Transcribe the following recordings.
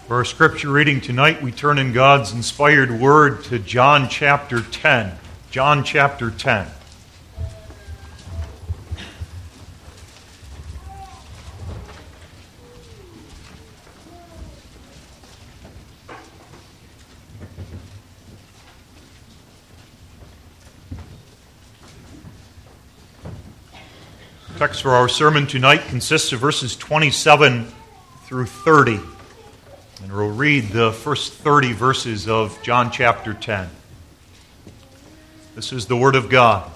For our scripture reading tonight, we turn in God's inspired word to John chapter 10. John chapter 10. The text for our sermon tonight consists of verses 27 through 30. And we'll read the first 30 verses of John chapter 10. This is the word of God.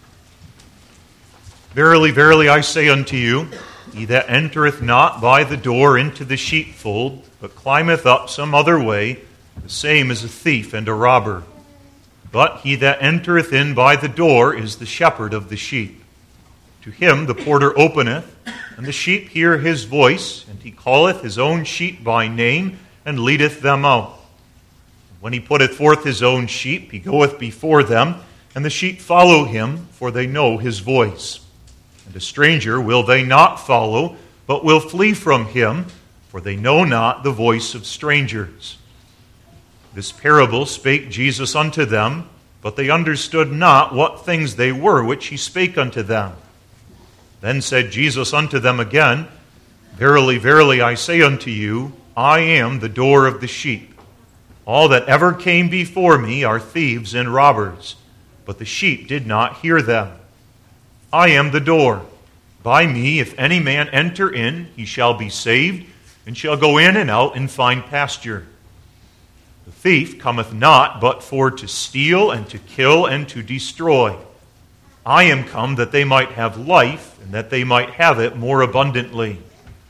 Verily, verily, I say unto you, he that entereth not by the door into the sheepfold, but climbeth up some other way, the same is a thief and a robber. But he that entereth in by the door is the shepherd of the sheep. To him the porter openeth, and the sheep hear his voice, and he calleth his own sheep by name, and leadeth them out. When he putteth forth his own sheep, he goeth before them, and the sheep follow him, for they know his voice. And a stranger will they not follow, but will flee from him, for they know not the voice of strangers. This parable spake Jesus unto them, but they understood not what things they were which he spake unto them. Then said Jesus unto them again, Verily, verily, I say unto you, I am the door of the sheep. All that ever came before me are thieves and robbers, but the sheep did not hear them. I am the door. By me, if any man enter in, he shall be saved, and shall go in and out and find pasture. The thief cometh not but for to steal and to kill and to destroy. I am come that they might have life, and that they might have it more abundantly.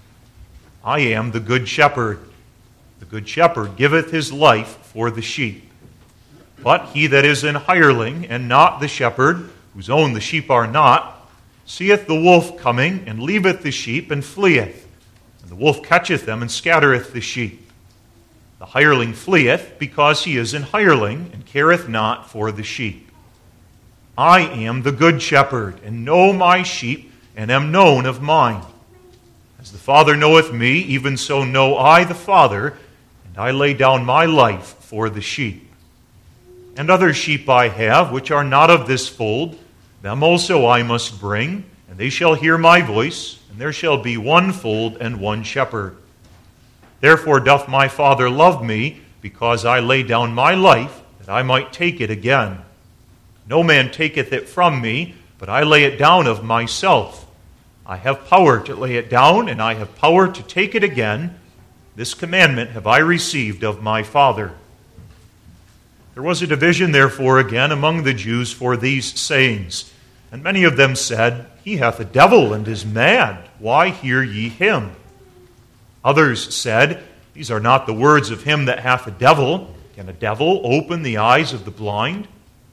I am the good shepherd. The good shepherd giveth his life for the sheep. But he that is an hireling, and not the shepherd, whose own the sheep are not, seeth the wolf coming, and leaveth the sheep, and fleeth. And the wolf catcheth them, and scattereth the sheep. The hireling fleeth, because he is an hireling, and careth not for the sheep. I am the good shepherd, and know my sheep, and am known of mine. As the Father knoweth me, even so know I the Father, and I lay down my life for the sheep. And other sheep I have, which are not of this fold, them also I must bring, and they shall hear my voice, and there shall be one fold and one shepherd. Therefore doth my Father love me, because I lay down my life, that I might take it again. No man taketh it from me, but I lay it down of myself. I have power to lay it down, and I have power to take it again. This commandment have I received of my Father. There was a division, therefore, again among the Jews for these sayings. And many of them said, He hath a devil, and is mad. Why hear ye him? Others said, These are not the words of him that hath a devil. Can a devil open the eyes of the blind?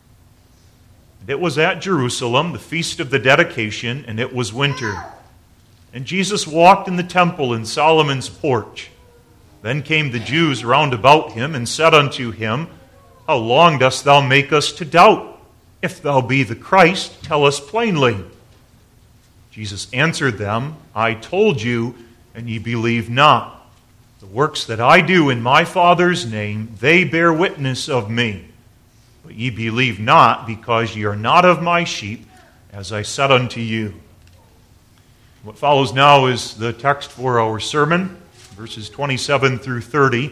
It was at Jerusalem, the feast of the dedication, and it was winter. And Jesus walked in the temple in Solomon's porch. Then came the Jews round about him, and said unto him, How long dost thou make us to doubt? If thou be the Christ, tell us plainly. Jesus answered them, I told you, and ye believe not. The works that I do in my Father's name, they bear witness of me. But ye believe not, because ye are not of my sheep, as I said unto you. What follows now is the text for our sermon, verses 27 through 30.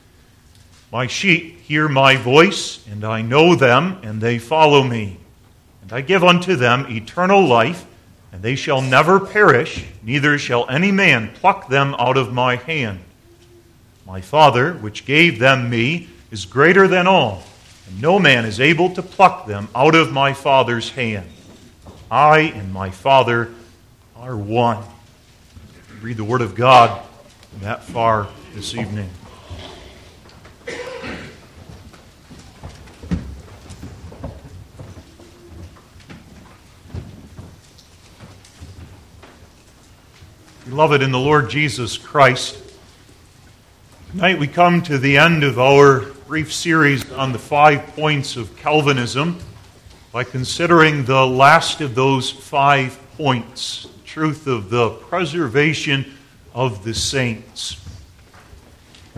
My sheep hear my voice, and I know them, and they follow me. And I give unto them eternal life, and they shall never perish, neither shall any man pluck them out of my hand. My Father, which gave them me, is greater than all, and no man is able to pluck them out of my Father's hand. I and my Father are one. Read the Word of God from that far this evening. Beloved in the Lord Jesus Christ, tonight we come to the end of our brief series on the 5 points of Calvinism by considering the last of those 5 points, the truth of the preservation of the saints.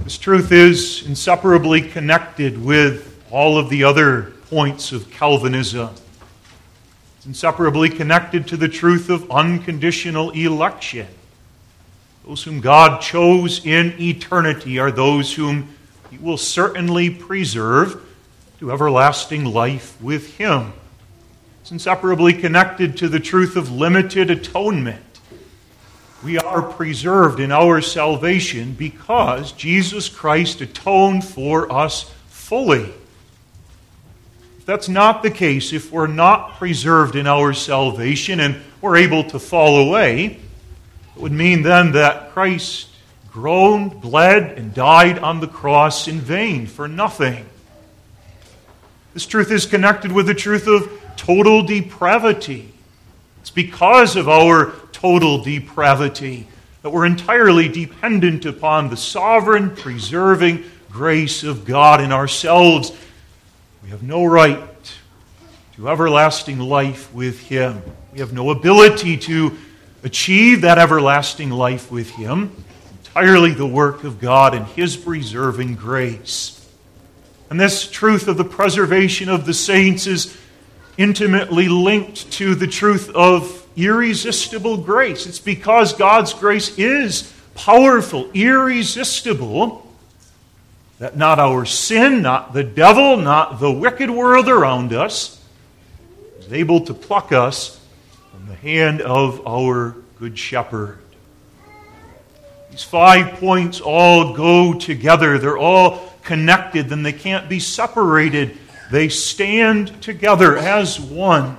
This truth is inseparably connected with all of the other points of Calvinism. It's inseparably connected to the truth of unconditional election. Those whom God chose in eternity are those whom He will certainly preserve to everlasting life with Him. It's inseparably connected to the truth of limited atonement. We are preserved in our salvation because Jesus Christ atoned for us fully. If that's not the case, if we're not preserved in our salvation and we're able to fall away, it would mean then that Christ groaned, bled, and died on the cross in vain for nothing. This truth is connected with the truth of total depravity. It's because of our total depravity that we're entirely dependent upon the sovereign, preserving grace of God in ourselves. We have no right to everlasting life with Him. We have no ability to achieve that everlasting life with Him. Entirely the work of God and His preserving grace. And this truth of the preservation of the saints is intimately linked to the truth of irresistible grace. It's because God's grace is powerful, irresistible, that not our sin, not the devil, not the wicked world around us is able to pluck us from the hand of our Good Shepherd. These 5 points all go together. They're all connected, and they can't be separated. They stand together as one.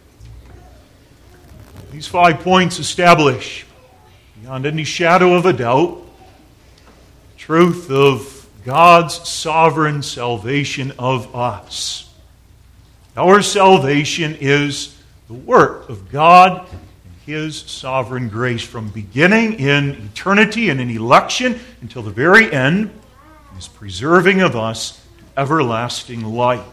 These 5 points establish, beyond any shadow of a doubt, the truth of God's sovereign salvation of us. Our salvation is the work of God and His sovereign grace from beginning in eternity and in election until the very end, His preserving of us to everlasting life.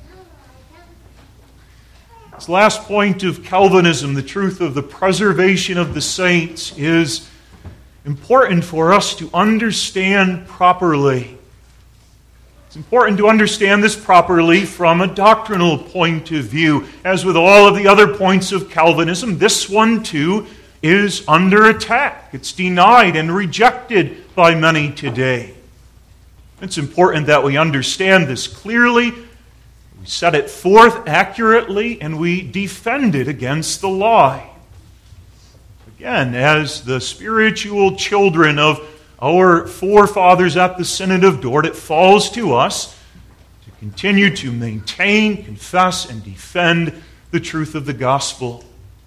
This last point of Calvinism, the truth of the preservation of the saints, is important for us to understand properly. It's important to understand this properly from a doctrinal point of view. As with all of the other points of Calvinism, this one too is under attack. It's denied and rejected by many today. It's important that we understand this clearly. We set it forth accurately, and we defend it against the lie. Again, as the spiritual children of our forefathers at the Synod of Dort, it falls to us to continue to maintain, confess, and defend the truth of the gospel.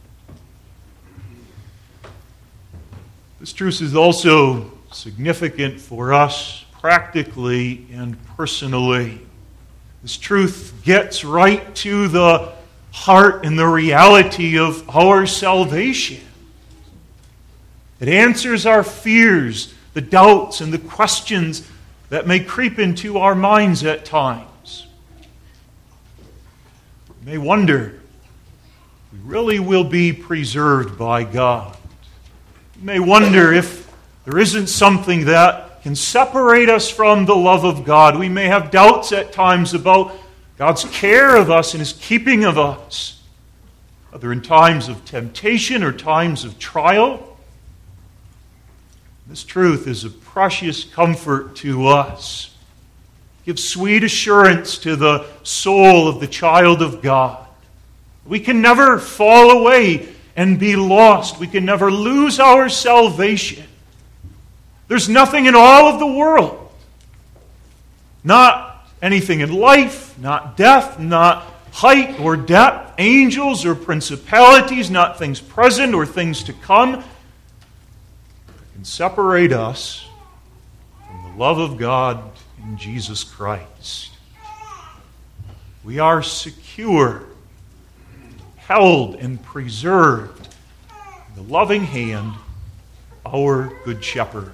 This truth is also significant for us practically and personally. This truth gets right to the heart and the reality of our salvation. It answers our fears, the doubts, and the questions that may creep into our minds at times. We may wonder if we really will be preserved by God. We may wonder if there isn't something that can separate us from the love of God. We may have doubts at times about God's care of us and His keeping of us, whether in times of temptation or times of trial. This truth is a precious comfort to us. It gives sweet assurance to the soul of the child of God. We can never fall away and be lost. We can never lose our salvation. There's nothing in all of the world, not anything in life, not death, not height or depth, angels or principalities, not things present or things to come, that can separate us from the love of God in Jesus Christ. We are secure, held and preserved in the loving hand of our Good Shepherd.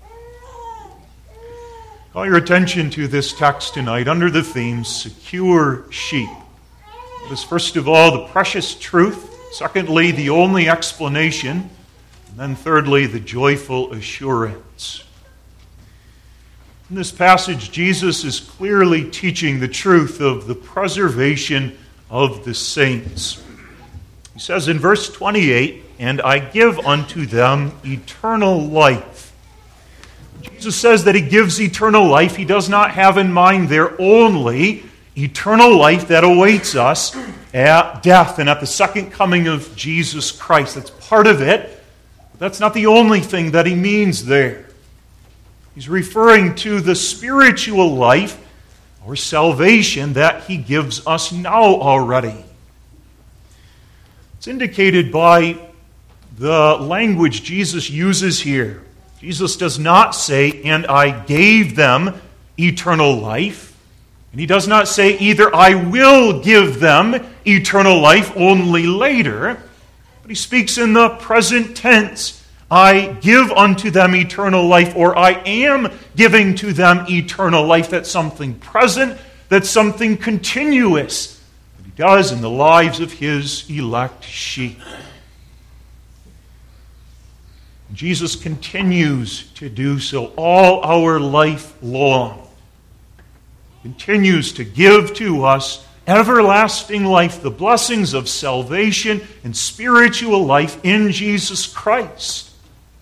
Call your attention to this text tonight under the theme, Secure Sheep. Notice, first of all, the precious truth. Secondly, the only explanation. And then thirdly, the joyful assurance. In this passage, Jesus is clearly teaching the truth of the preservation of the saints. He says in verse 28, "And I give unto them eternal life." Jesus says that he gives eternal life. He does not have in mind there only eternal life that awaits us at death and at the second coming of Jesus Christ. That's part of it, but that's not the only thing that he means there. He's referring to the spiritual life or salvation that he gives us now already. It's indicated by the language Jesus uses here. Jesus does not say, "And I gave them eternal life." And he does not say either, "I will give them eternal life only later." But he speaks in the present tense. "I give unto them eternal life," or "I am giving to them eternal life." That's something present, that's something continuous that he does in the lives of his elect sheep. Jesus continues to do so all our life long. Continues to give to us everlasting life, the blessings of salvation and spiritual life in Jesus Christ.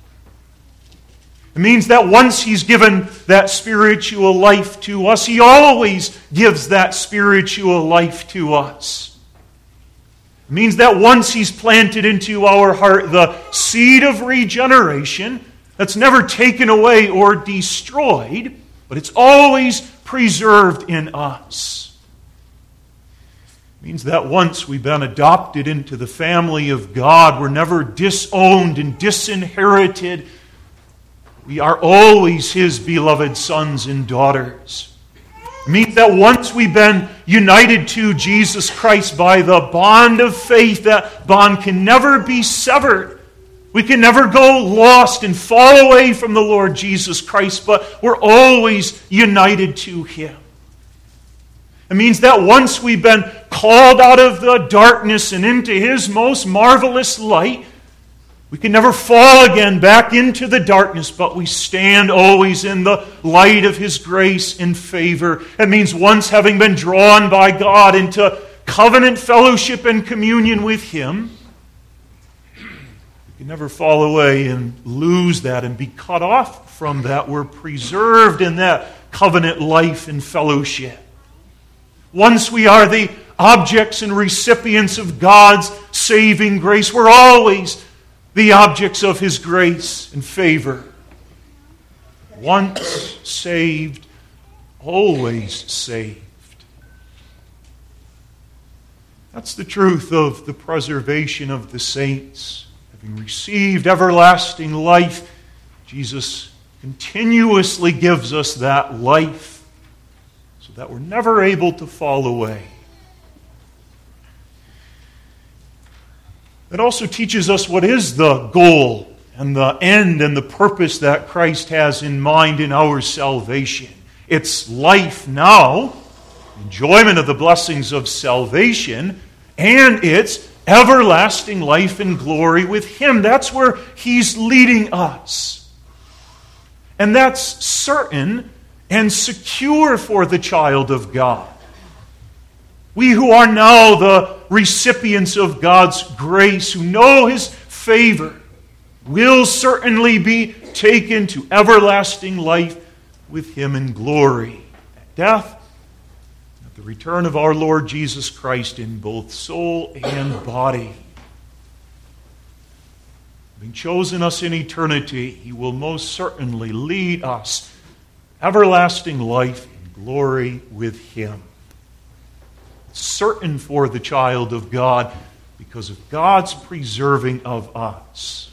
It means that once he's given that spiritual life to us, he always gives that spiritual life to us. It means that once he's planted into our heart the seed of regeneration, that's never taken away or destroyed, but it's always preserved in us. It means that once we've been adopted into the family of God, we're never disowned and disinherited. We are always his beloved sons and daughters. It means that once we've been united to Jesus Christ by the bond of faith, that bond can never be severed. We can never go lost and fall away from the Lord Jesus Christ, but we're always united to him. It means that once we've been called out of the darkness and into his most marvelous light, we can never fall again back into the darkness, but we stand always in the light of his grace and favor. It means once having been drawn by God into covenant fellowship and communion with him, we can never fall away and lose that and be cut off from that. We're preserved in that covenant life and fellowship. Once we are the objects and recipients of God's saving grace, we're always the objects of his grace and favor. Once saved, always saved. That's the truth of the preservation of the saints. Having received everlasting life, Jesus continuously gives us that life so that we're never able to fall away. It also teaches us what is the goal and the end and the purpose that Christ has in mind in our salvation. It's life now, enjoyment of the blessings of salvation, and it's everlasting life and glory with him. That's where he's leading us. And that's certain and secure for the child of God. We who are now the recipients of God's grace, who know his favor, will certainly be taken to everlasting life with him in glory. At death, at the return of our Lord Jesus Christ in both soul and body. Having chosen us in eternity, he will most certainly lead us everlasting life and glory with him. Certain for the child of God because of God's preserving of us.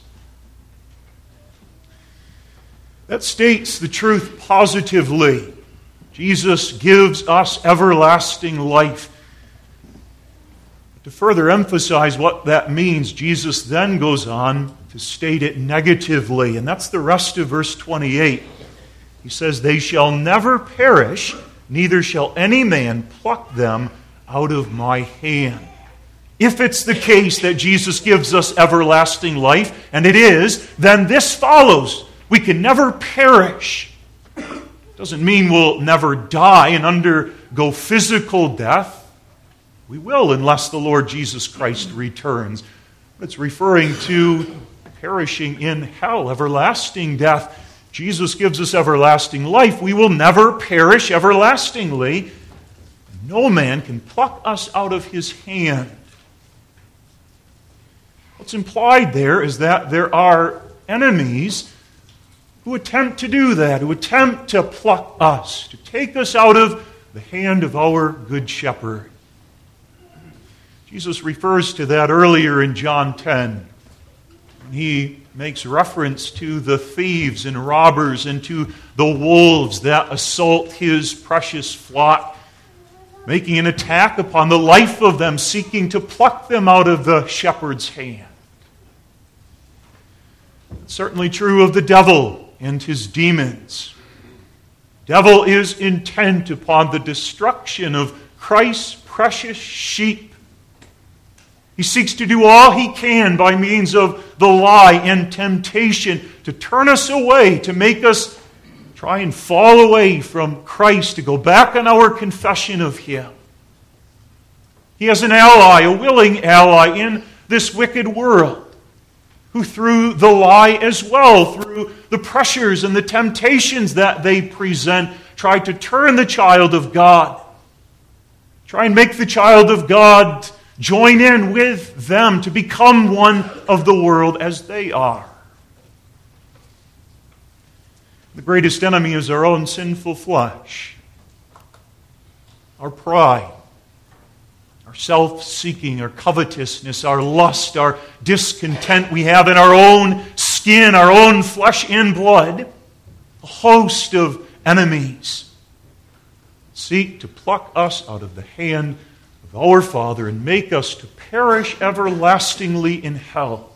That states the truth positively. Jesus gives us everlasting life. To further emphasize what that means, Jesus then goes on to state it negatively, and that's the rest of verse 28. He says, "They shall never perish, neither shall any man pluck them out of my hand." If it's the case that Jesus gives us everlasting life, and it is, then this follows. We can never perish. Doesn't mean we'll never die and undergo physical death. We will unless the Lord Jesus Christ returns. It's referring to perishing in hell, everlasting death. Jesus gives us everlasting life. We will never perish everlastingly. No man can pluck us out of his hand. What's implied there is that there are enemies who attempt to do that, who attempt to pluck us, to take us out of the hand of our good shepherd. Jesus refers to that earlier in John 10. He makes reference to the thieves and robbers and to the wolves that assault his precious flock, making an attack upon the life of them, seeking to pluck them out of the shepherd's hand. It's certainly true of the devil and his demons. Devil is intent upon the destruction of Christ's precious sheep. He seeks to do all he can by means of the lie and temptation to turn us away, to make us try and fall away from Christ, to go back on our confession of him. He has an ally, a willing ally in this wicked world, who through the lie as well, through the pressures and the temptations that they present, try to turn the child of God, try and make the child of God join in with them to become one of the world as they are. The greatest enemy is our own sinful flesh, our pride, our self-seeking, our covetousness, our lust, our discontent we have in our own skin, our own flesh and blood, a host of enemies seek to pluck us out of the hand of our Father and make us to perish everlastingly in hell.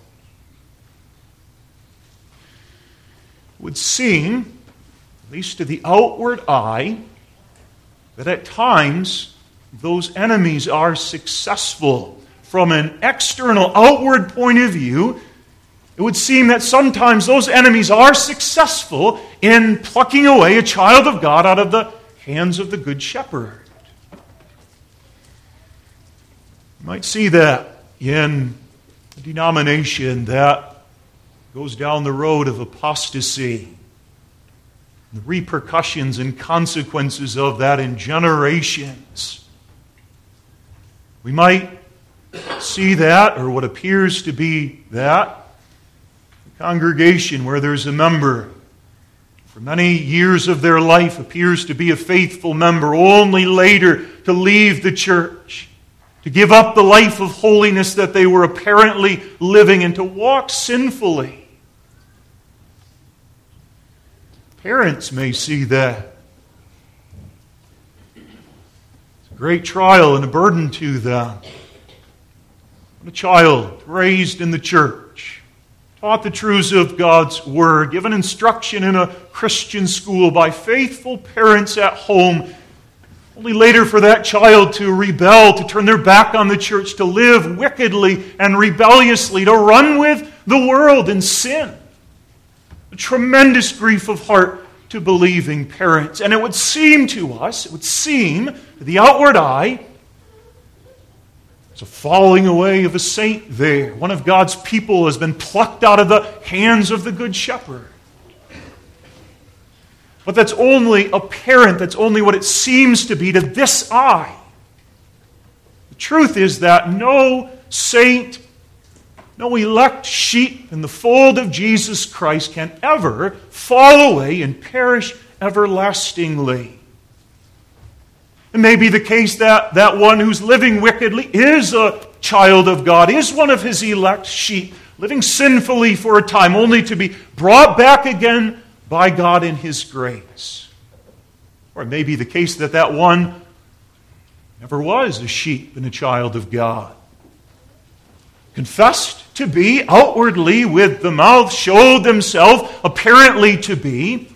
It would seem, at least to the outward eye, that at times those enemies are successful. From an external, outward point of view, it would seem that sometimes those enemies are successful in plucking away a child of God out of the hands of the Good Shepherd. You might see that in a denomination that goes down the road of apostasy, the repercussions and consequences of that in generations. We might see that, or what appears to be that, a congregation where there's a member for many years of their life appears to be a faithful member, only later to leave the church, to give up the life of holiness that they were apparently living and to walk sinfully. Parents may see that. It's a great trial and a burden to them. When a child raised in the church, taught the truths of God's Word, given instruction in a Christian school by faithful parents at home, only later for that child to rebel, to turn their back on the church, to live wickedly and rebelliously, to run with the world in sin. A tremendous grief of heart to believing parents. And it would seem to us, to the outward eye, it's a falling away of a saint there. One of God's people has been plucked out of the hands of the Good Shepherd. But that's only apparent. That's only what it seems to be to this eye. The truth is that no saint, no elect sheep in the fold of Jesus Christ can ever fall away and perish everlastingly. It may be the case that that one who's living wickedly is a child of God, is one of his elect sheep, living sinfully for a time, only to be brought back again by God in His grace. Or it may be the case that that one never was a sheep and a child of God. Confessed to be outwardly with the mouth, showed themselves apparently to be.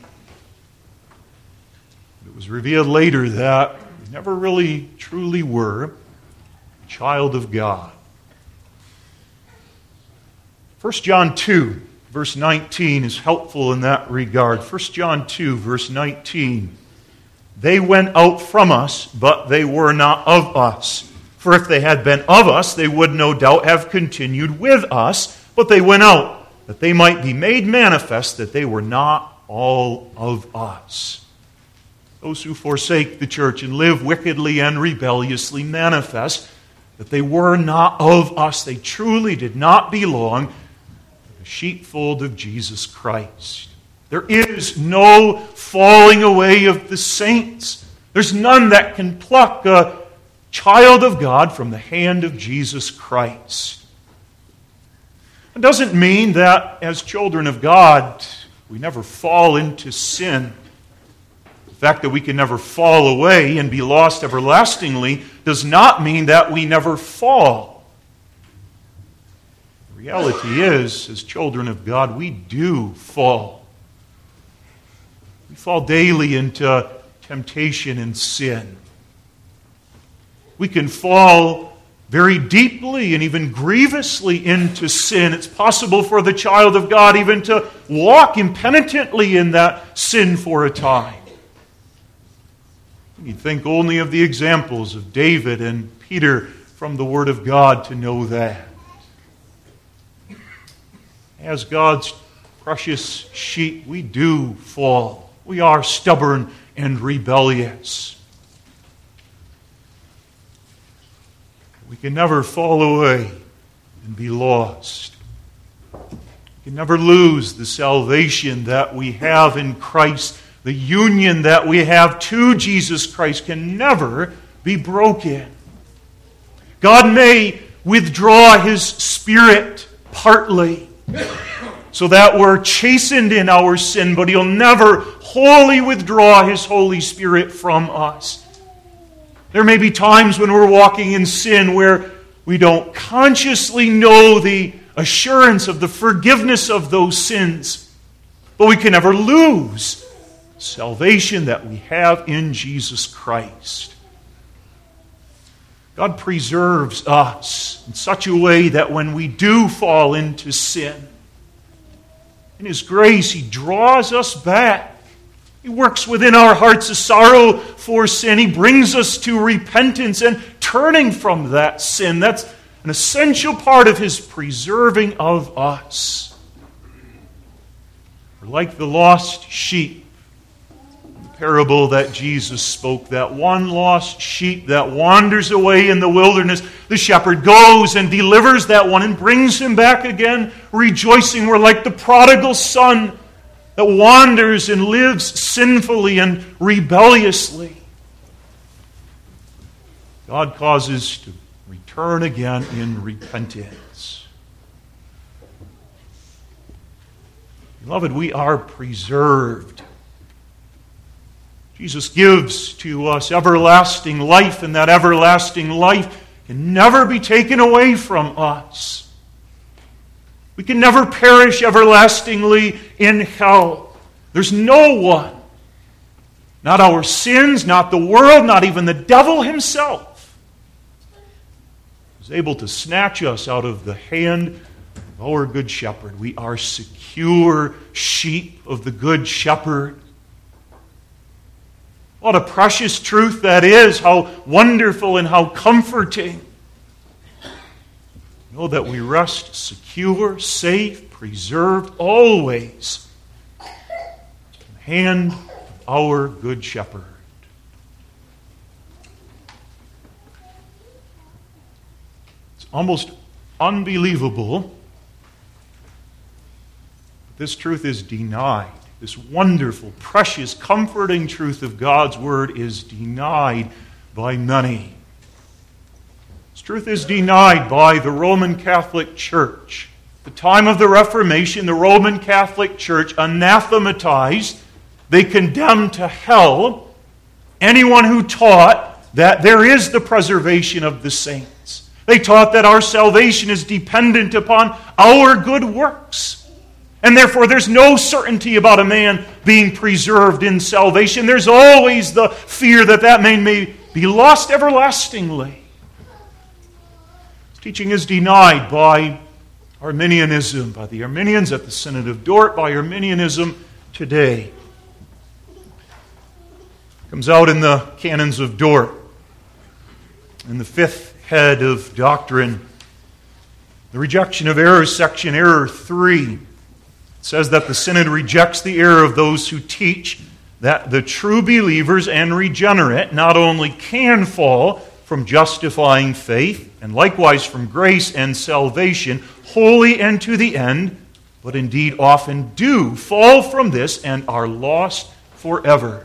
It was revealed later that they never really truly were a child of God. 1 John 2 verse 19 is helpful in that regard. 1 John 2, verse 19. They went out from us, but they were not of us. For if they had been of us, they would no doubt have continued with us, but they went out, that they might be made manifest that they were not all of us. Those who forsake the church and live wickedly and rebelliously manifest that they were not of us. They truly did not belong to the sheepfold of Jesus Christ. There is no falling away of the saints. There's none that can pluck a child of God from the hand of Jesus Christ. It doesn't mean that as children of God, we never fall into sin. The fact that we can never fall away and be lost everlastingly does not mean that we never fall. The reality is, as children of God, we do fall. We fall daily into temptation and sin. We can fall very deeply and even grievously into sin. It's possible for the child of God even to walk impenitently in that sin for a time. You think only of the examples of David and Peter from the Word of God to know that. As God's precious sheep, we do fall. We are stubborn and rebellious. We can never fall away and be lost. We can never lose the salvation that we have in Christ. The union that we have to Jesus Christ can never be broken. God may withdraw His Spirit partly so that we're chastened in our sin, but He'll never wholly withdraw His Holy Spirit from us. There may be times when we're walking in sin where we don't consciously know the assurance of the forgiveness of those sins, but we can never lose salvation that we have in Jesus Christ. God preserves us in such a way that when we do fall into sin, in His grace, He draws us back. He works within our hearts a sorrow for sin. He brings us to repentance and turning from that sin. That's an essential part of His preserving of us. We're like the lost sheep. Parable that Jesus spoke, that one lost sheep that wanders away in the wilderness. The shepherd goes and delivers that one and brings him back again, rejoicing. We're like the prodigal son that wanders and lives sinfully and rebelliously. God causes to return again in repentance. Beloved, we are preserved. Jesus gives to us everlasting life, and that everlasting life can never be taken away from us. We can never perish everlastingly in hell. There's no one, not our sins, not the world, not even the devil himself, is able to snatch us out of the hand of our good shepherd. We are secure sheep of the good shepherd. What a precious truth that is. How wonderful and how comforting. Know that we rest secure, safe, preserved, always in the hand of our good shepherd. It's almost unbelievable, but this truth is denied. This wonderful, precious, comforting truth of God's Word is denied by many. This truth is denied by the Roman Catholic Church. At the time of the Reformation, the Roman Catholic Church anathematized, they condemned to hell anyone who taught that there is the preservation of the saints. They taught that our salvation is dependent upon our good works. And therefore, there's no certainty about a man being preserved in salvation. There's always the fear that that man may be lost everlastingly. This teaching is denied by Arminianism by the Arminians at the Synod of Dort, by Arminianism today. Comes out in the Canons of Dort. In the fifth head of doctrine, the rejection of errors, section error 3, it says that the Synod rejects the error of those who teach that the true believers and regenerate not only can fall from justifying faith, and likewise from grace and salvation, wholly and to the end, but indeed often do fall from this and are lost forever.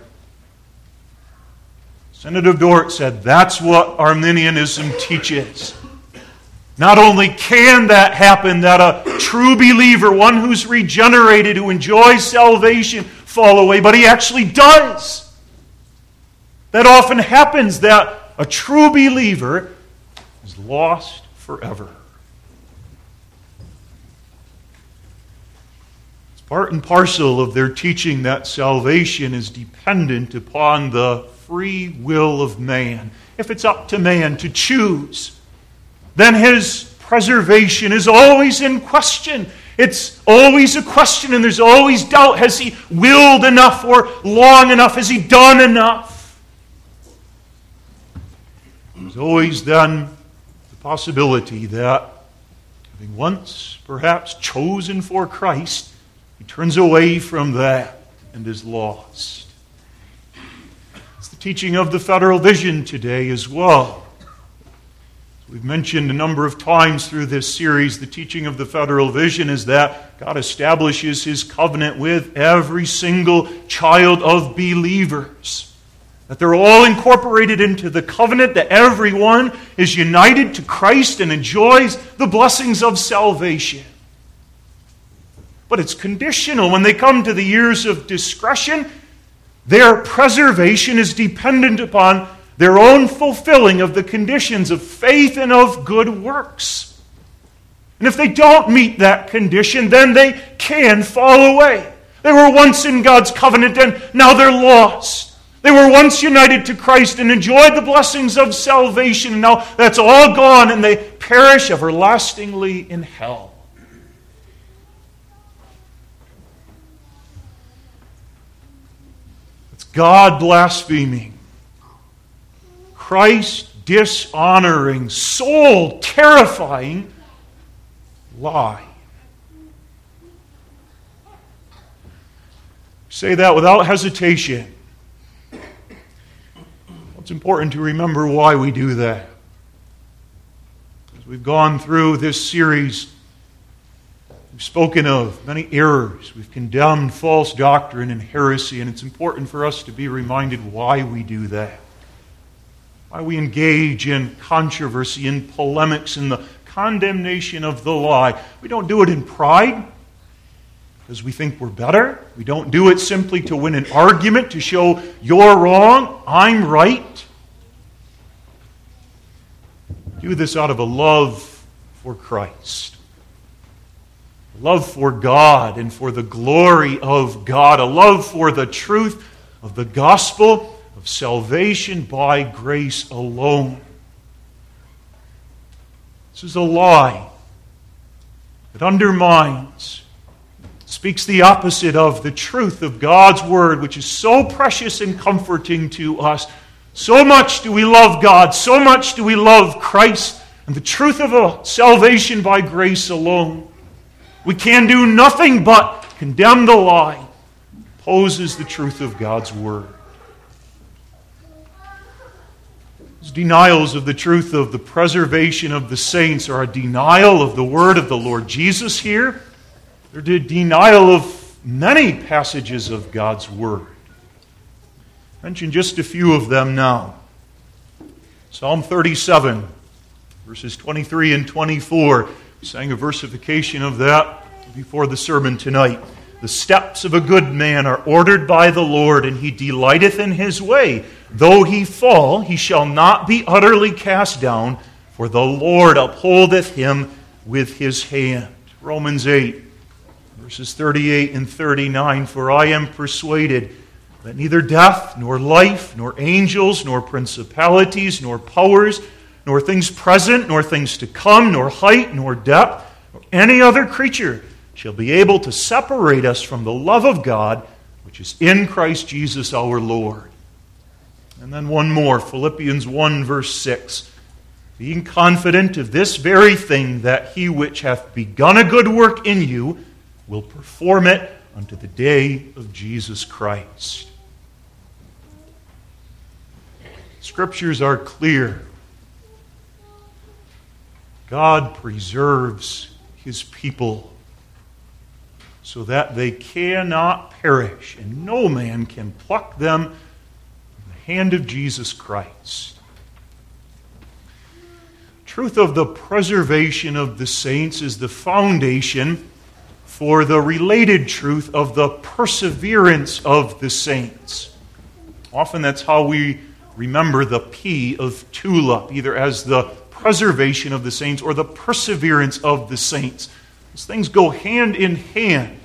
Synod of Dort said that's what Arminianism teaches. Not only can that happen, that a true believer, one who's regenerated, who enjoys salvation, fall away, but he actually does. That often happens, that a true believer is lost forever. It's part and parcel of their teaching that salvation is dependent upon the free will of man. If it's up to man to choose, then his preservation is always in question. It's always a question, and there's always doubt. Has he willed enough or long enough? Has he done enough? There's always then the possibility that, having once perhaps chosen for Christ, he turns away from that and is lost. It's the teaching of the Federal Vision today as well. We've mentioned a number of times through this series, the teaching of the Federal Vision is that God establishes His covenant with every single child of believers. That they're all incorporated into the covenant, that everyone is united to Christ and enjoys the blessings of salvation. But it's conditional. When they come to the years of discretion, their preservation is dependent upon their own fulfilling of the conditions of faith and of good works. And if they don't meet that condition, then they can fall away. They were once in God's covenant and now they're lost. They were once united to Christ and enjoyed the blessings of salvation, and now that's all gone and they perish everlastingly in hell. It's God blaspheming, Christ dishonoring, soul terrifying lie. Say that without hesitation. It's important to remember why we do that. As we've gone through this series, we've spoken of many errors. We've condemned false doctrine and heresy, and it's important for us to be reminded why we do that. Why we engage in controversy, in polemics, in the condemnation of the lie. We don't do it in pride because we think we're better. We don't do it simply to win an argument, to show you're wrong, I'm right. We do this out of a love for Christ. A love for God and for the glory of God. A love for the truth of the gospel of salvation by grace alone. This is a lie that undermines, speaks the opposite of the truth of God's word, which is so precious and comforting to us. So much do we love God, so much do we love Christ and the truth of salvation by grace alone. We can do nothing but condemn the lie, opposes the truth of God's word. These denials of the truth of the preservation of the saints are a denial of the word of the Lord Jesus here. They're a denial of many passages of God's word. I'll mention just a few of them now. Psalm 37, verses 23 and 24. We sang a versification of that before the sermon tonight. The steps of a good man are ordered by the Lord, and he delighteth in his way. Though he fall, he shall not be utterly cast down, for the Lord upholdeth him with his hand. Romans 8, verses 38 and 39. For I am persuaded that neither death, nor life, nor angels, nor principalities, nor powers, nor things present, nor things to come, nor height, nor depth, nor any other creature shall be able to separate us from the love of God, which is in Christ Jesus our Lord. And then one more, Philippians 1, verse 6. Being confident of this very thing, that he which hath begun a good work in you will perform it unto the day of Jesus Christ. Scriptures are clear. God preserves his people so that they cannot perish, and no man can pluck them from the hand of Jesus Christ. Truth of the preservation of the saints is the foundation for the related truth of the perseverance of the saints. Often that's how we remember the P of tulip, either as the preservation of the saints or the perseverance of the saints. These things go hand in hand.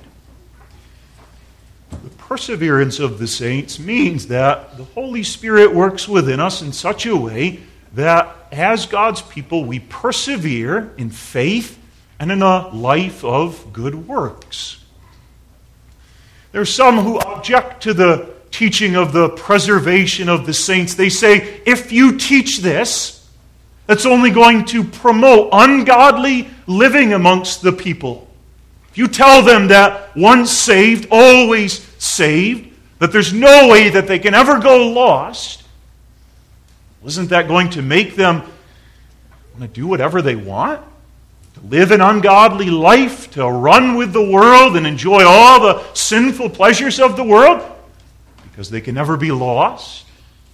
The perseverance of the saints means that the Holy Spirit works within us in such a way that as God's people we persevere in faith and in a life of good works. There are some who object to the teaching of the preservation of the saints. They say, if you teach this, that's only going to promote ungodly living amongst the people. If you tell them that once saved, always saved, that there's no way that they can ever go lost, isn't that going to make them want to do whatever they want? To live an ungodly life, to run with the world and enjoy all the sinful pleasures of the world because they can never be lost?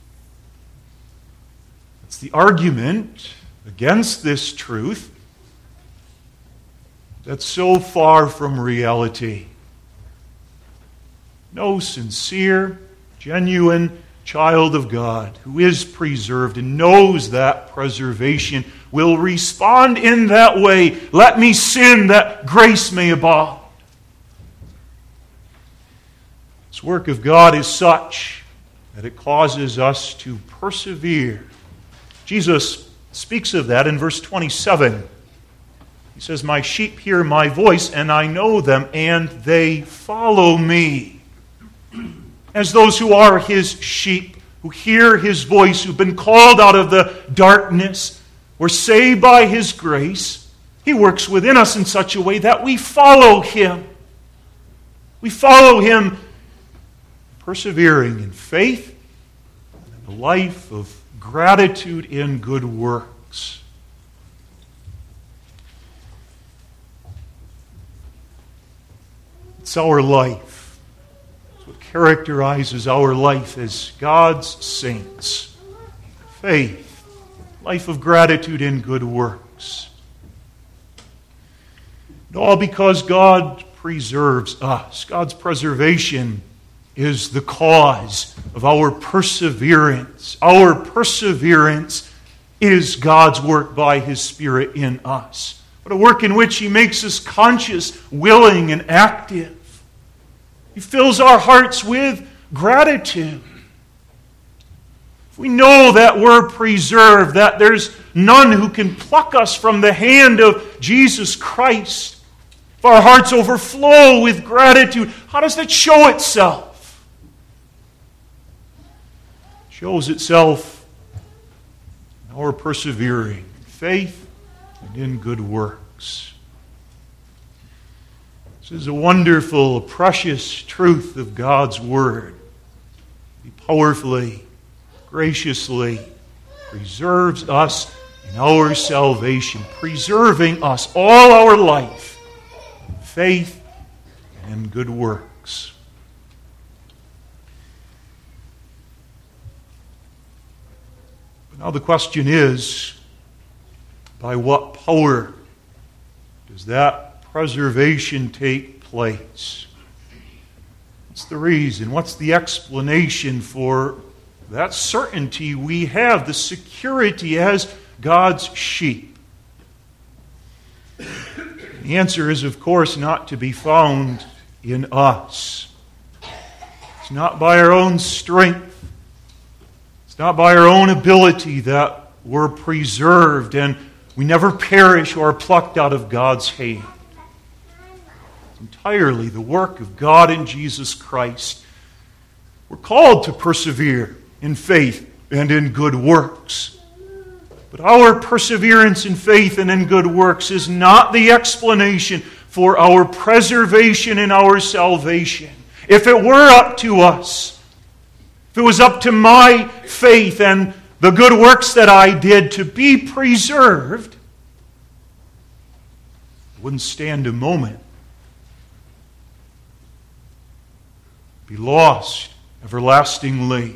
That's the argument against this truth that's so far from reality. No sincere, genuine child of God who is preserved and knows that preservation will respond in that way. Let me sin that grace may abound. This work of God is such that it causes us to persevere. Jesus speaks of that in verse 27. He says, my sheep hear my voice, and I know them, and they follow me. As those who are his sheep, who hear his voice, who've been called out of the darkness, were saved by his grace, he works within us in such a way that we follow him. We follow him, persevering in faith and a life of gratitude in good works. It's our life. Characterizes our life as God's saints. Faith, life of gratitude in good works. And all because God preserves us. God's preservation is the cause of our perseverance. Our perseverance is God's work by his Spirit in us. But a work in which he makes us conscious, willing, and active. He fills our hearts with gratitude. If we know that we're preserved, that there's none who can pluck us from the hand of Jesus Christ, if our hearts overflow with gratitude, how does that show itself? It shows itself in our persevering in faith and in good works. This is a wonderful, precious truth of God's Word. He powerfully, graciously preserves us in our salvation, preserving us all our life in faith and in good works. But now the question is, by what power does that preservation take place? What's the reason? What's the explanation for that certainty we have, the security as God's sheep? The answer is, of course, not to be found in us. It's not by our own strength. It's not by our own ability that we're preserved and we never perish or are plucked out of God's hand. entirely the work of God in Jesus Christ. We're called to persevere in faith and in good works. But our perseverance in faith and in good works is not the explanation for our preservation and our salvation. If it were up to us, if it was up to my faith and the good works that I did to be preserved, I wouldn't stand a moment. Be lost everlastingly.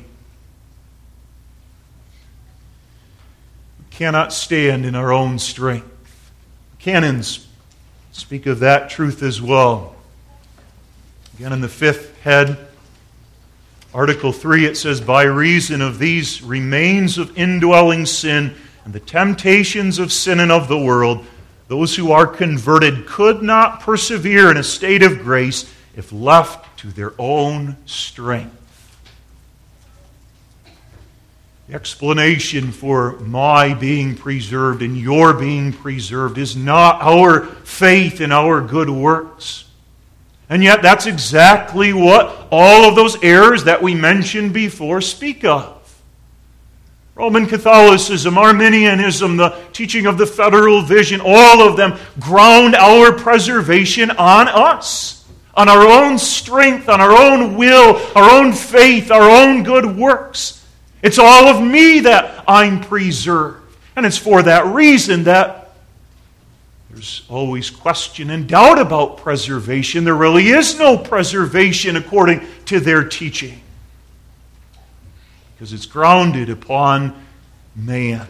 We cannot stand in our own strength. Canons speak of that truth as well. Again, in the fifth head, Article 3, it says, by reason of these remains of indwelling sin and the temptations of sin and of the world, those who are converted could not persevere in a state of grace if left to their own strength. The explanation for my being preserved and your being preserved is not our faith and our good works. And yet that's exactly what all of those errors that we mentioned before speak of. Roman Catholicism, Arminianism, the teaching of the federal vision, all of them ground our preservation on us, on our own strength, on our own will, our own faith, our own good works. It's all of me that I'm preserved. And it's for that reason that there's always question and doubt about preservation. There really is no preservation according to their teaching, because it's grounded upon man.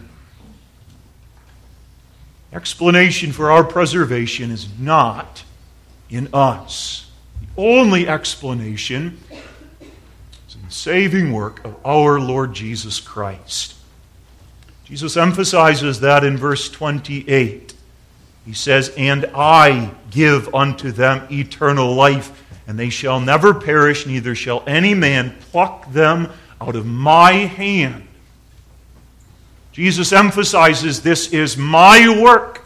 Explanation for our preservation is not in us. The only explanation is in the saving work of our Lord Jesus Christ. Jesus emphasizes that in verse 28. He says, and I give unto them eternal life, and they shall never perish, neither shall any man pluck them out of my hand. Jesus emphasizes this is my work.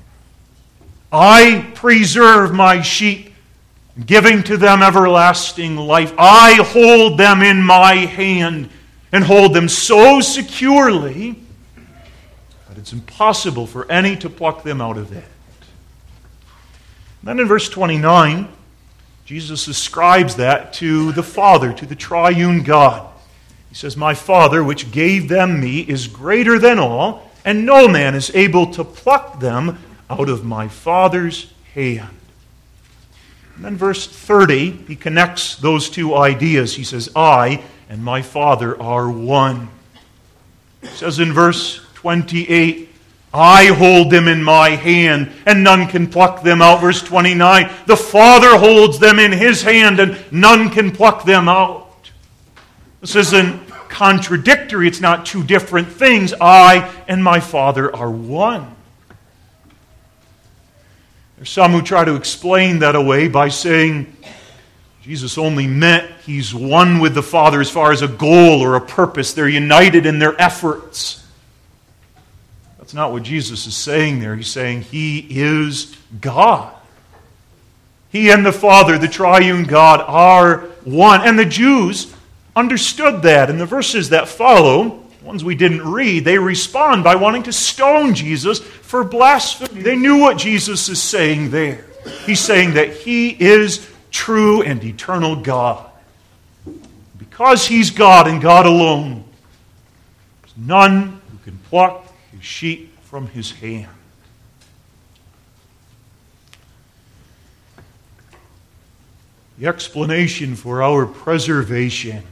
I preserve my sheep, giving to them everlasting life. I hold them in my hand and hold them so securely that it's impossible for any to pluck them out of it. Then in verse 29, Jesus ascribes that to the Father, to the triune God. He says, my Father, which gave them me, is greater than all, and no man is able to pluck them out of my Father's hand. And then verse 30, he connects those two ideas. He says, I and my Father are one. He says in verse 28, I hold them in my hand, and none can pluck them out. Verse 29, the Father holds them in His hand, and none can pluck them out. This isn't contradictory. It's not two different things. I and my Father are one. There's some who try to explain that away by saying Jesus only meant He's one with the Father as far as a goal or a purpose. They're united in their efforts. That's not what Jesus is saying there. He's saying He is God. He and the Father, the triune God, are one. And the Jews understood that. In the verses that follow, ones we didn't read, they respond by wanting to stone Jesus for blasphemy. They knew what Jesus is saying there. He's saying that He is true and eternal God. Because He's God and God alone, there's none who can pluck His sheep from His hand. The explanation for our preservation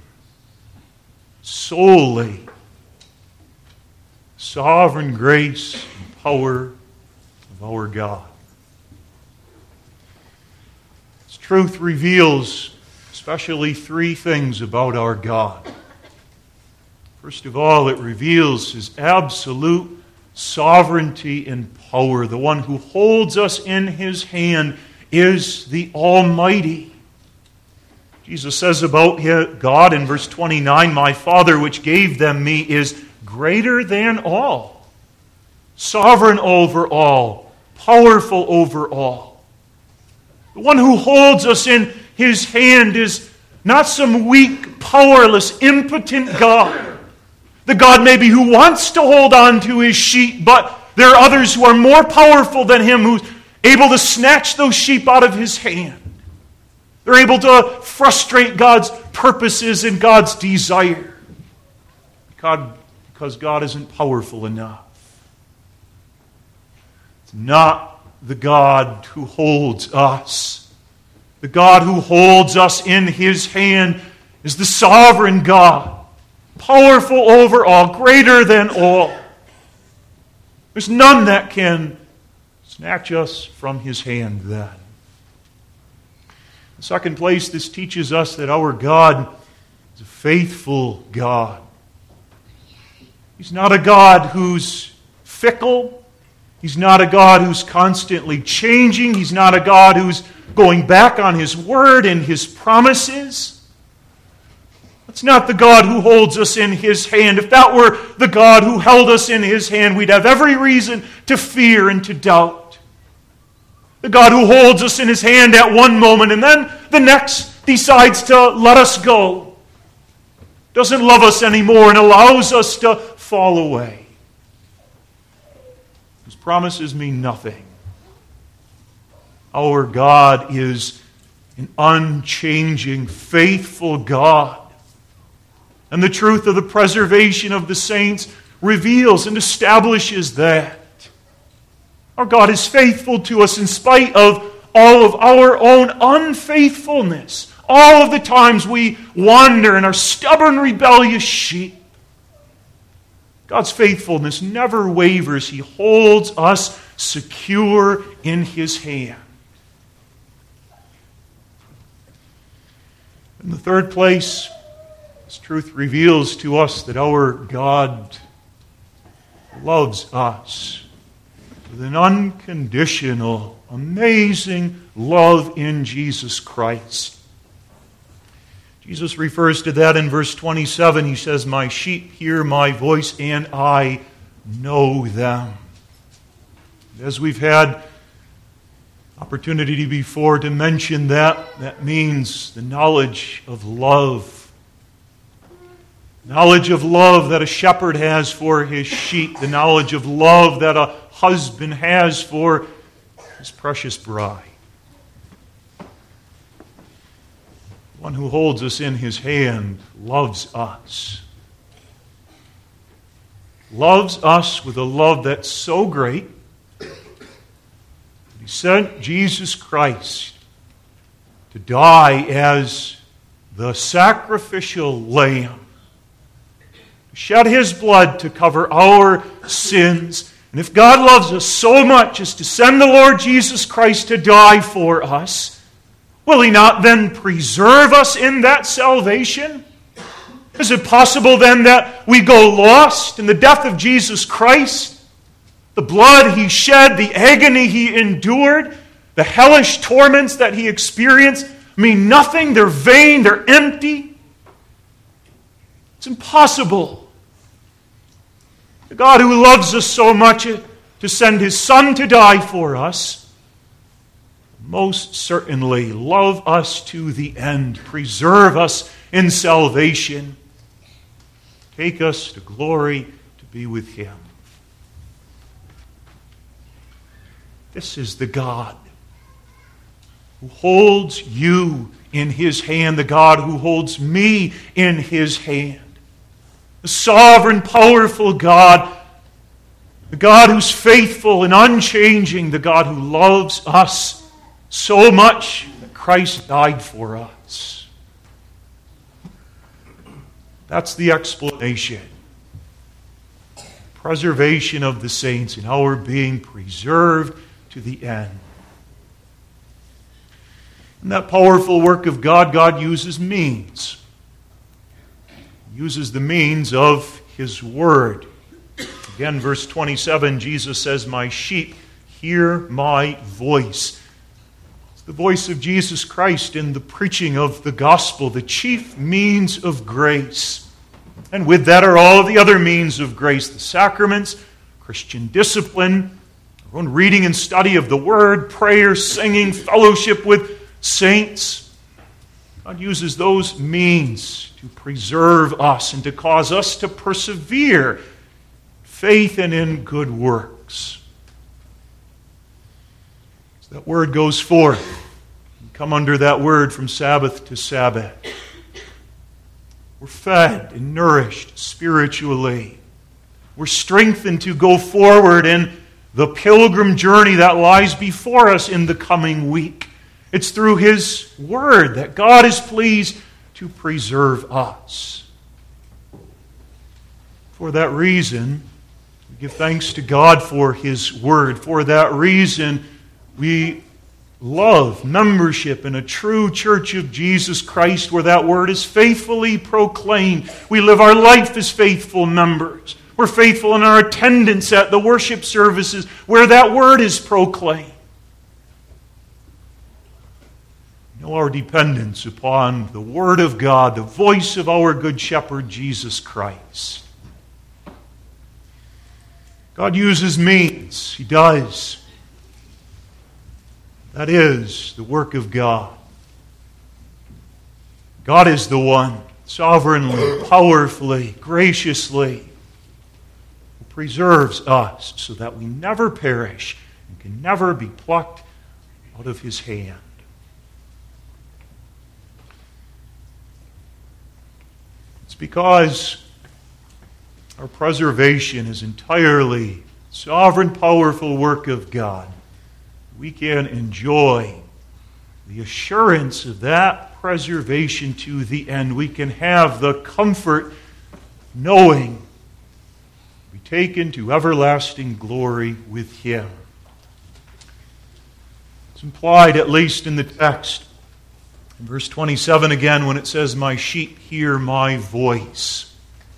solely sovereign grace and power of our God. This truth reveals especially three things about our God. First of all, it reveals His absolute sovereignty and power. The one who holds us in His hand is the Almighty. Jesus says about God in verse 29, my Father which gave them me is greater than all, sovereign over all, powerful over all. The one who holds us in his hand is not some weak, powerless, impotent God. The God maybe who wants to hold on to his sheep, but there are others who are more powerful than him, who's able to snatch those sheep out of his hand. They're able to frustrate God's purposes and God's desire. Because God isn't powerful enough. It's not the God who holds us. The God who holds us in his hand is the sovereign God, powerful over all, greater than all. There's none that can snatch us from his hand then. In second place, this teaches us that our God is a faithful God. He's not a God who's fickle. He's not a God who's constantly changing. He's not a God who's going back on his word and his promises. That's not the God who holds us in his hand. If that were the God who held us in his hand, we'd have every reason to fear and to doubt. The God who holds us in his hand at one moment and then the next decides to let us go. Doesn't love us anymore and allows us to fall away. His promises mean nothing. Our God is an unchanging, faithful God. And the truth of the preservation of the saints reveals and establishes that. Our God is faithful to us in spite of all of our own unfaithfulness. All of the times we wander and are stubborn, rebellious sheep. God's faithfulness never wavers. He holds us secure in his hand. In the third place, this truth reveals to us that our God loves us with an unconditional, amazing love in Jesus Christ. Jesus refers to that in verse 27. He says, "My sheep hear my voice, and I know them." As we've had opportunity before to mention that means the knowledge of love. Knowledge of love that a shepherd has for his sheep. The knowledge of love that a husband has for his precious bride. One who holds us in his hand loves us. Loves us with a love that's so great that he sent Jesus Christ to die as the sacrificial lamb. Shed his blood to cover our sins. And if God loves us so much as to send the Lord Jesus Christ to die for us, will he not then preserve us in that salvation? Is it possible then that we go lost in the death of Jesus Christ? The blood he shed, the agony he endured, the hellish torments that he experienced mean nothing, they're vain, they're empty. It's impossible. The God who loves us so much to send his Son to die for us most certainly love us to the end, preserve us in salvation, take us to glory to be with him. This is the God who holds you in his hand, the God who holds me in his hand. The sovereign, powerful God, the God who's faithful and unchanging, the God who loves us so much that Christ died for us. That's the explanation. Preservation of the saints and our being preserved to the end. In that powerful work of God, God uses means. He uses the means of his word. Again, verse 27, Jesus says, "My sheep hear my voice." It's the voice of Jesus Christ in the preaching of the gospel, the chief means of grace. And with that are all of the other means of grace, the sacraments, Christian discipline, our own reading and study of the Word, prayer, singing, fellowship with saints. God uses those means to preserve us and to cause us to persevere in faith and in good works. As that Word goes forth, we come under that Word from Sabbath to Sabbath. We're fed and nourished spiritually. We're strengthened to go forward in the pilgrim journey that lies before us in the coming week. It's through His Word that God is pleased to preserve us. For that reason, we give thanks to God for His Word. For that reason, we love membership in a true church of Jesus Christ where that Word is faithfully proclaimed. We live our life as faithful members. We're faithful in our attendance at the worship services where that Word is proclaimed. We know our dependence upon the Word of God, the voice of our Good Shepherd, Jesus Christ. God uses means. He does. That is the work of God. God is the one, sovereignly, powerfully, graciously, who preserves us so that we never perish and can never be plucked out of His hand. It's because our preservation is entirely sovereign, powerful work of God. We can enjoy the assurance of that preservation to the end. We can have the comfort knowing we be taken to everlasting glory with Him. It's implied, at least in the text, in verse 27 again, when it says, "My sheep hear my voice."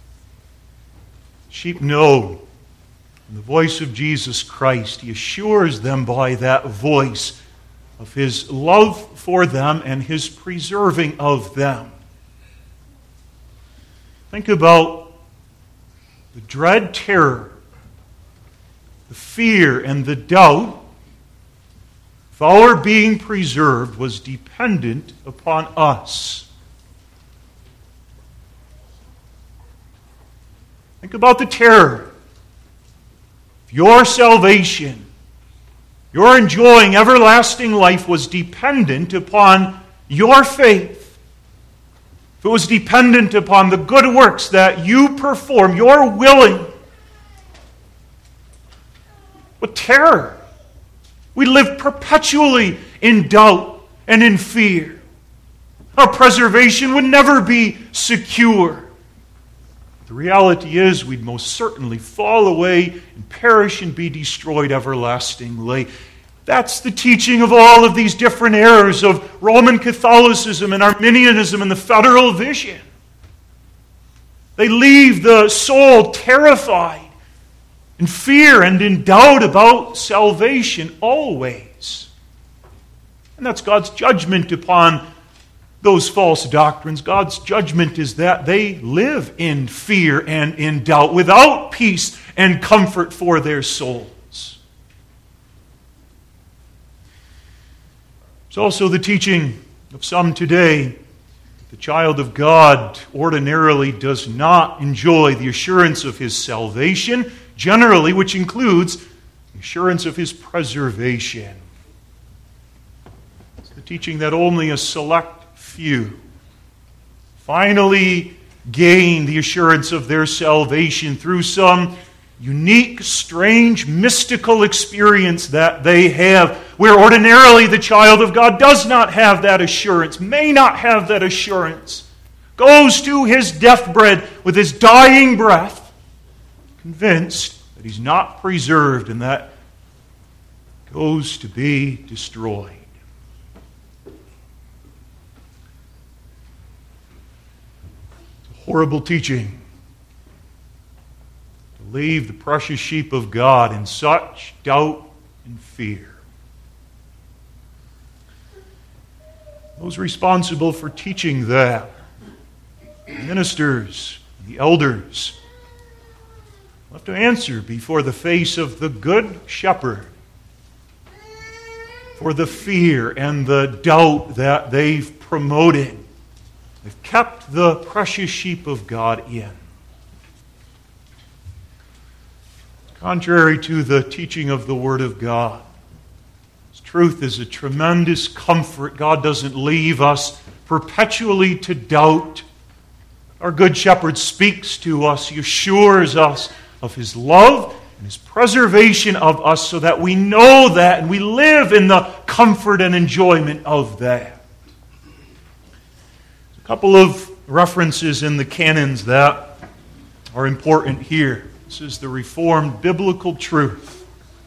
Sheep know the voice of Jesus Christ. He assures them by that voice of His love for them and His preserving of them. Think about the dread terror, the fear, and the doubt of our being preserved was dependent upon us. Think about the terror. Your salvation, your enjoying everlasting life was dependent upon your faith. If it was dependent upon the good works that you perform, your willing. What terror! We live perpetually in doubt and in fear. Our preservation would never be secure. The reality is we'd most certainly fall away and perish and be destroyed everlastingly. That's the teaching of all of these different errors of Roman Catholicism and Arminianism and the Federal Vision. They leave the soul terrified, in fear and in doubt about salvation always. And that's God's judgment upon those false doctrines. God's judgment is that they live in fear and in doubt, without peace and comfort for their souls. It's also the teaching of some today. The child of God ordinarily does not enjoy the assurance of his salvation, generally, which includes the assurance of his preservation. It's the teaching that only a select few finally gain the assurance of their salvation through some unique, strange, mystical experience that they have, where ordinarily the child of God does not have that assurance, may not have that assurance, goes to his deathbed with his dying breath, convinced that he's not preserved and that goes to be destroyed. Horrible teaching to leave the precious sheep of God in such doubt and fear. Those responsible for teaching that, the ministers, the elders, will have to answer before the face of the Good Shepherd for the fear and the doubt that they've promoted. They've kept the precious sheep of God in. Contrary to the teaching of the Word of God, His truth is a tremendous comfort. God doesn't leave us perpetually to doubt. Our Good Shepherd speaks to us. He assures us of His love and His preservation of us so that we know that and we live in the comfort and enjoyment of that. A couple of references in the canons that are important here. This is the Reformed biblical truth.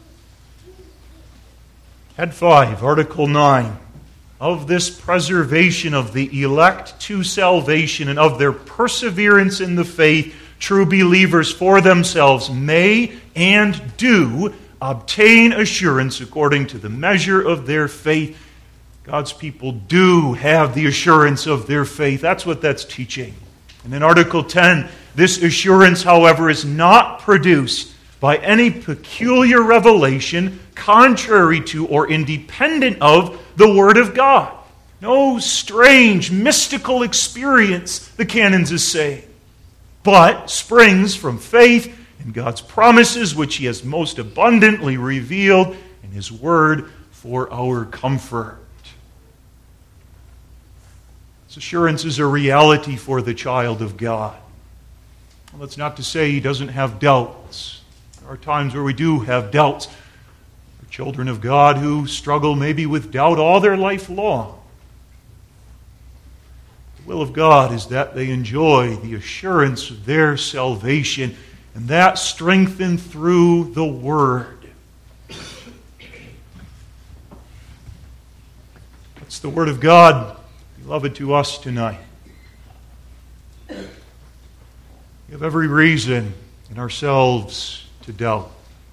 Head 5, Article 9. Of this preservation of the elect to salvation and of their perseverance in the faith, true believers for themselves may and do obtain assurance according to the measure of their faith. God's people do have the assurance of their faith. That's what that's teaching. And in Article 10, this assurance, however, is not produced by any peculiar revelation contrary to or independent of the Word of God. No strange, mystical experience, the canons is saying, but springs from faith in God's promises, which He has most abundantly revealed in His Word for our comfort. This assurance is a reality for the child of God. Well, that's not to say he doesn't have doubts. There are times where we do have doubts. There are children of God who struggle maybe with doubt all their life long. The will of God is that they enjoy the assurance of their salvation, and that strengthened through the Word. That's the Word of God, beloved, to us tonight. We have every reason in ourselves to doubt.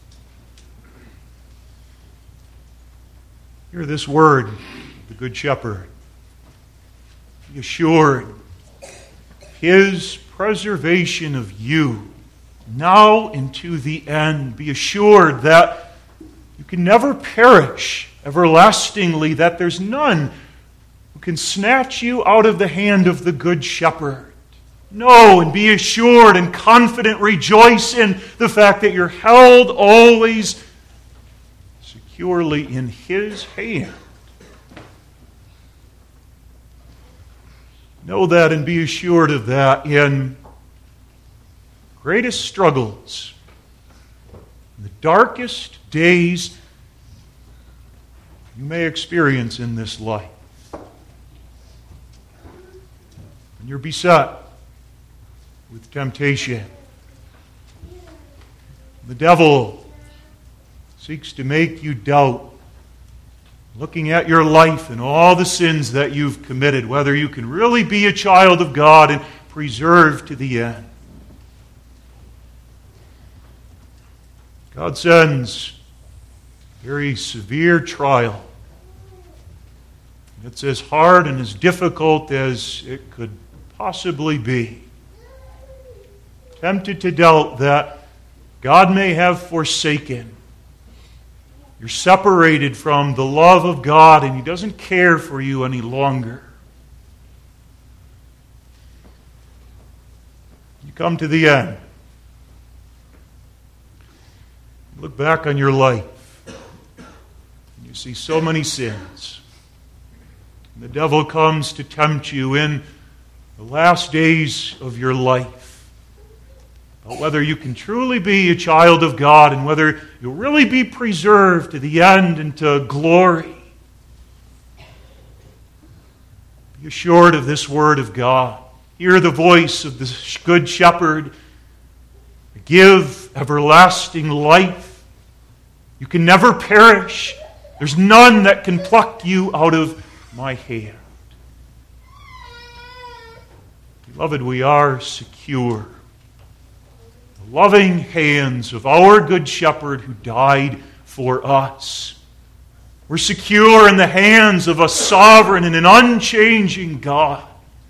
Hear this word of the Good Shepherd. Be assured His preservation of you now and to the end. Be assured that you can never perish everlastingly, that there's none who can snatch you out of the hand of the Good Shepherd. Know and be assured and confident, rejoice in the fact that you're held always securely in His hand. Know that and be assured of that in greatest struggles, in the darkest days you may experience in this life. When you're beset with temptation, the devil seeks to make you doubt, looking at your life and all the sins that you've committed, whether you can really be a child of God and preserve to the end. God sends very severe trial. It's as hard and as difficult as it could possibly be. Tempted to doubt that God may have forsaken. You're separated from the love of God and He doesn't care for you any longer. You come to the end. Look back on your life. And you see so many sins. And the devil comes to tempt you in the last days of your life. But whether you can truly be a child of God and whether you'll really be preserved to the end and to glory. Be assured of this Word of God. Hear the voice of the Good Shepherd. Give everlasting life. You can never perish. There's none that can pluck you out of my hand. Beloved, we are secure. The loving hands of our Good Shepherd who died for us. We're secure in the hands of a sovereign and an unchanging God.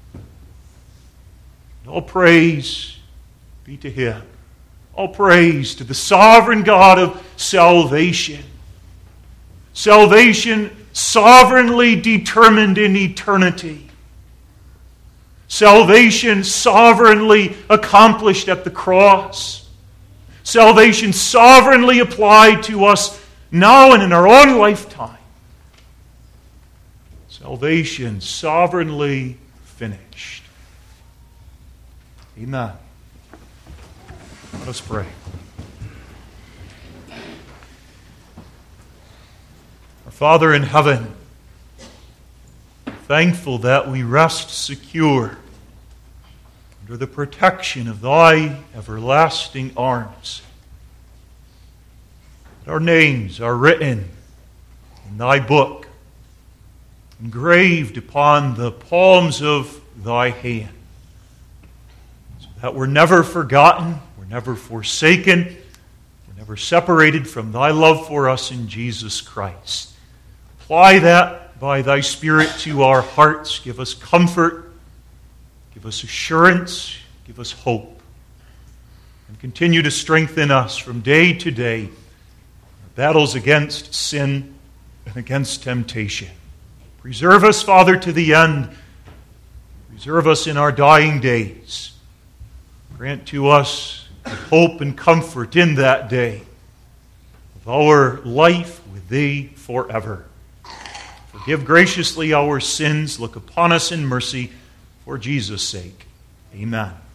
All praise be to Him. All praise to the sovereign God of salvation. Salvation sovereignly determined in eternity. Salvation sovereignly accomplished at the cross. Salvation sovereignly applied to us now and in our own lifetime. Salvation sovereignly finished. Amen. Let us pray. Our Father in heaven, thankful that we rest secure under the protection of Thy everlasting arms. Our names are written in Thy book, engraved upon the palms of Thy hand, so that we're never forgotten, we're never forsaken, we're never separated from Thy love for us in Jesus Christ. Apply that by Thy Spirit to our hearts. Give us comfort, give us assurance, give us hope, and continue to strengthen us from day to day in our battles against sin and against temptation. Preserve us, Father, to the end. Preserve us in our dying days. Grant to us hope and comfort in that day of our life with Thee forever. Forgive graciously our sins. Look upon us in mercy for Jesus' sake. Amen.